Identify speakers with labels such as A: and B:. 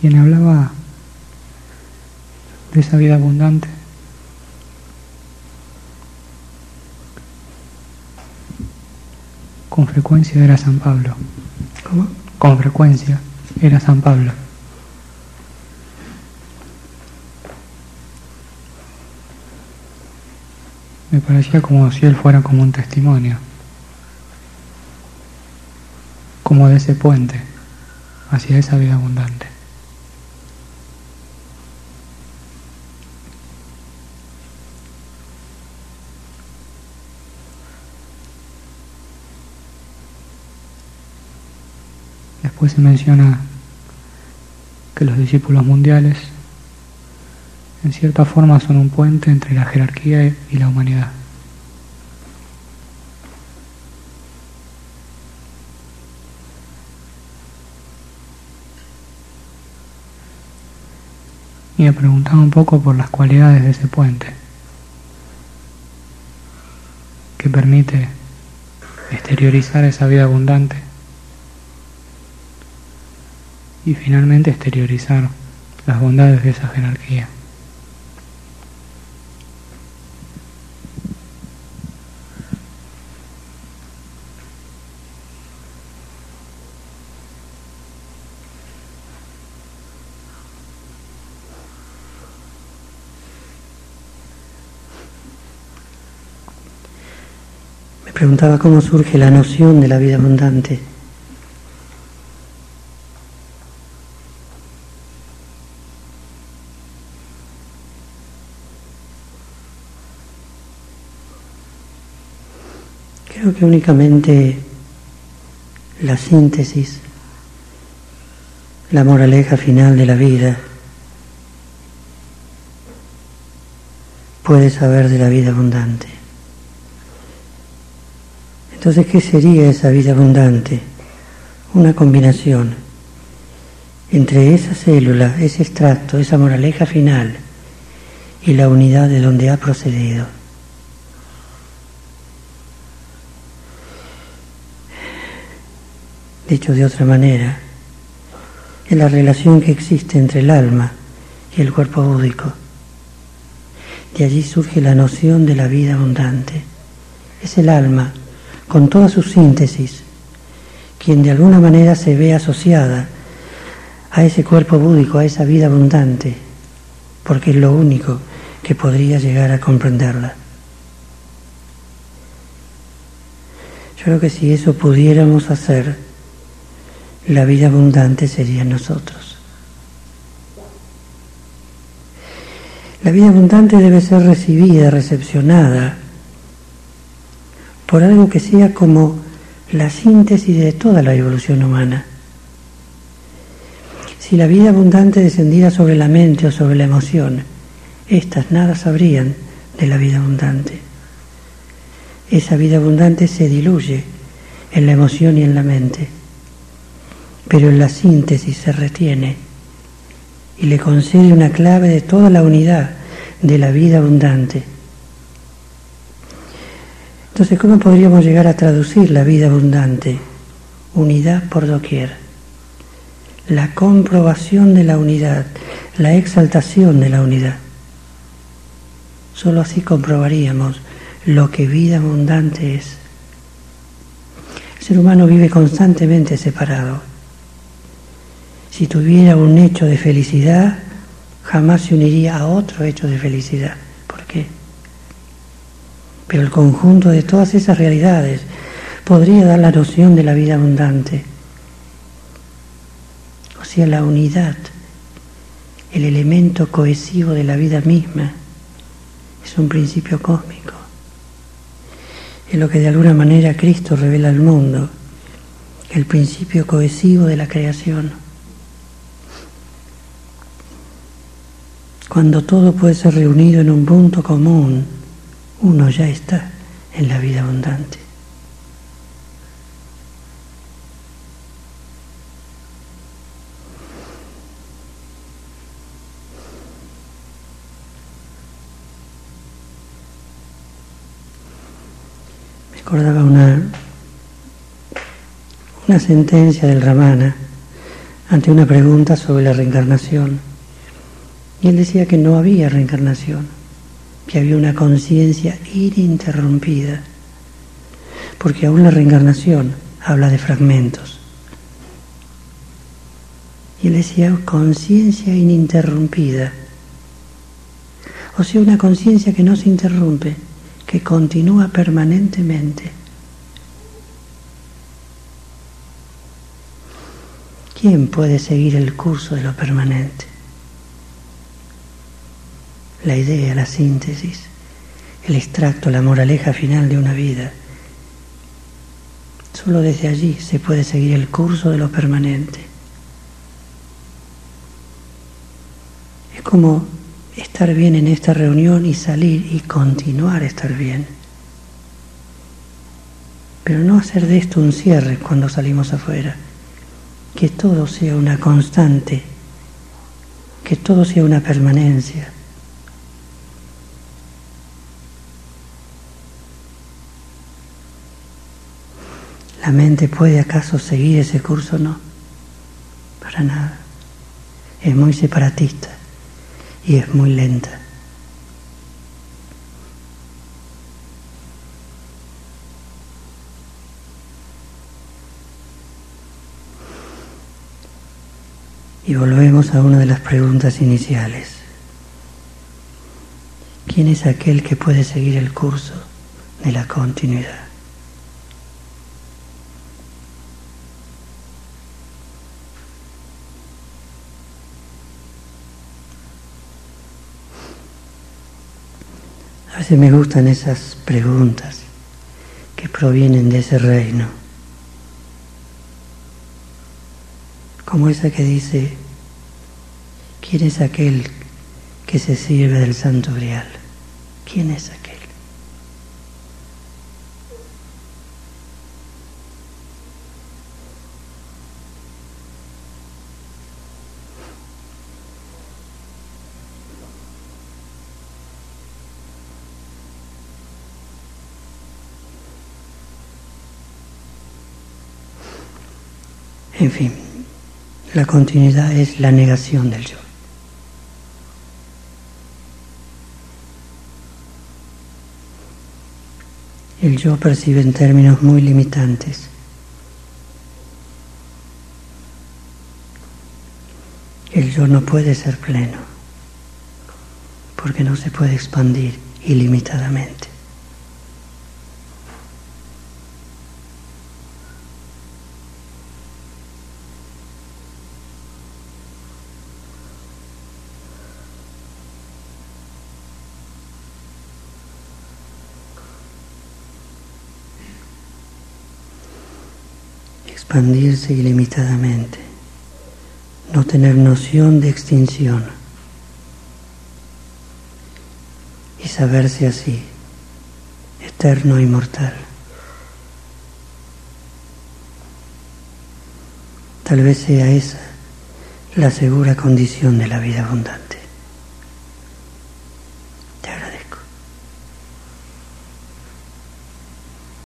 A: quien hablaba de esa vida abundante con frecuencia era San Pablo.
B: ¿Cómo?
A: Con frecuencia era San Pablo. Me parecía como si él fuera como un testimonio, como de ese puente hacia esa vida abundante. Después se menciona que los discípulos mundiales en cierta forma son un puente entre la jerarquía y la humanidad. Y me preguntaba un poco por las cualidades de ese puente que permite exteriorizar esa vida abundante y finalmente exteriorizar las bondades de esa jerarquía.
B: Me preguntaba cómo surge la noción de la vida abundante. Creo que únicamente la síntesis, la moraleja final de la vida puede saber de la vida abundante. Entonces, ¿qué sería esa vida abundante? Una combinación entre esa célula, ese extracto, esa moraleja final y la unidad de donde ha procedido. Dicho de otra manera, es la relación que existe entre el alma y el cuerpo búdico. De allí surge la noción de la vida abundante. Es el alma, con toda su síntesis, quien de alguna manera se ve asociada a ese cuerpo búdico, a esa vida abundante, porque es lo único que podría llegar a comprenderla. Yo creo que si eso pudiéramos hacer, la vida abundante sería en nosotros. La vida abundante debe ser recibida, recepcionada por algo que sea como la síntesis de toda la evolución humana. Si la vida abundante descendiera sobre la mente o sobre la emoción, éstas nada sabrían de la vida abundante. Esa vida abundante se diluye en la emoción y en la mente, pero en la síntesis se retiene y le concede una clave de toda la unidad de la vida abundante. Entonces, ¿cómo podríamos llegar a traducir la vida abundante? Unidad por doquier. La comprobación de la unidad, la exaltación de la unidad. Solo así comprobaríamos lo que vida abundante es. El ser humano vive constantemente separado. Si tuviera un hecho de felicidad, jamás se uniría a otro hecho de felicidad. ¿Por qué? Pero el conjunto de todas esas realidades podría dar la noción de la vida abundante. O sea, la unidad, el elemento cohesivo de la vida misma, es un principio cósmico. Es lo que de alguna manera Cristo revela al mundo, el principio cohesivo de la creación. Cuando todo puede ser reunido en un punto común, uno ya está en la vida abundante. Me acordaba una sentencia del Ramana, ante una pregunta sobre la reencarnación. Y él decía que no había reencarnación, que había una conciencia ininterrumpida, porque aún la reencarnación habla de fragmentos. Y él decía conciencia ininterrumpida, o sea, una conciencia que no se interrumpe, que continúa permanentemente. ¿Quién puede seguir el curso de lo permanente? La idea, la síntesis, el extracto, la moraleja final de una vida. Solo desde allí se puede seguir el curso de lo permanente. Es como estar bien en esta reunión y salir y continuar a estar bien. Pero no hacer de esto un cierre cuando salimos afuera. Que todo sea una constante, que todo sea una permanencia. ¿La mente puede acaso seguir ese curso? No, para nada. Es muy separatista y es muy lenta. Y volvemos a una de las preguntas iniciales. ¿Quién es aquel que puede seguir el curso de la continuidad? A veces me gustan esas preguntas que provienen de ese reino, como esa que dice: ¿quién es aquel que se sirve del Santo Grial? ¿Quién es aquel? En fin, la continuidad es la negación del yo. El yo percibe en términos muy limitantes. El yo no puede ser pleno, porque no se puede expandir ilimitadamente. Expandirse ilimitadamente, no tener noción de extinción y saberse así, eterno e inmortal. Tal vez sea esa la segura condición de la vida abundante.